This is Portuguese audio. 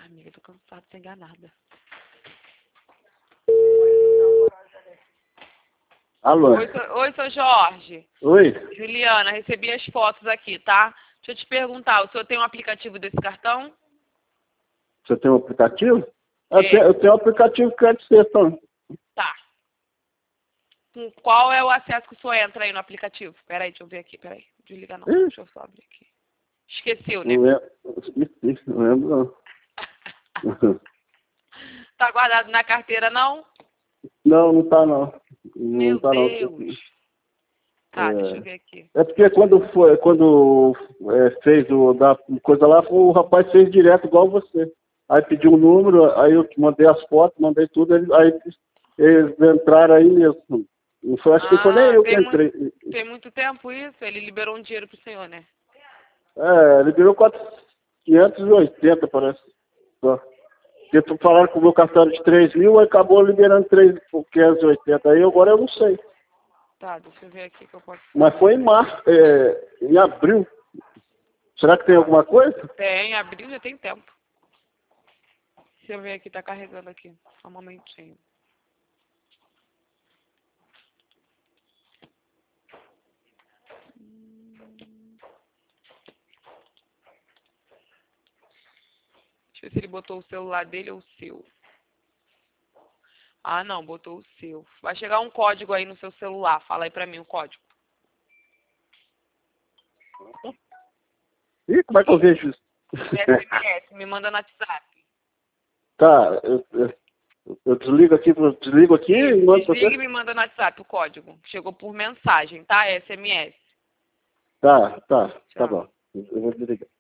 amiga, tô cansada de ser enganada. Alô? Oi, seu Jorge. Oi? Juliana, recebi as fotos aqui, tá? Deixa eu te perguntar, o senhor tem um aplicativo desse cartão? Você tem um aplicativo? Tem. Eu tenho um aplicativo que é de ser, então. Tá. Com qual é o acesso que o senhor entra aí no aplicativo? Peraí, deixa eu ver aqui, peraí. Desliga não, Ih, deixa eu só abrir aqui. Esqueceu, né? não lembro. Não lembro, não. Tá guardado na carteira, não? Não, não tá, não. Não Meu tá, não. Deus. Tá, deixa eu ver aqui. É porque quando fez da coisa lá, o rapaz fez direto igual você. Aí pediu um número, aí eu mandei as fotos, mandei tudo, aí eles entraram aí mesmo. Não foi, acho que não foi nem eu que entrei. Tem muito tempo isso? Ele liberou um dinheiro pro senhor, né? Ele virou 580, parece. Só. Porque falaram que o meu cartão era de 3 mil, aí acabou liberando 580. Aí agora eu não sei. Tá, deixa eu ver aqui que eu posso... Mas foi em abril. Será que tem alguma coisa? Tem, abril já tem tempo. Deixa eu ver aqui, tá carregando aqui. Só um momentinho. Deixa eu ver se ele botou o celular dele ou o seu. Ah, não, botou o seu. Vai chegar um código aí no seu celular. Fala aí pra mim o código. Ih, como é que eu vejo isso? SMS, me manda no WhatsApp. Tá, eu desligo aqui e mando pra Desliga e você. me manda no WhatsApp o código. Chegou por mensagem, tá? SMS. Tá Tchau. bom. Eu vou desligar.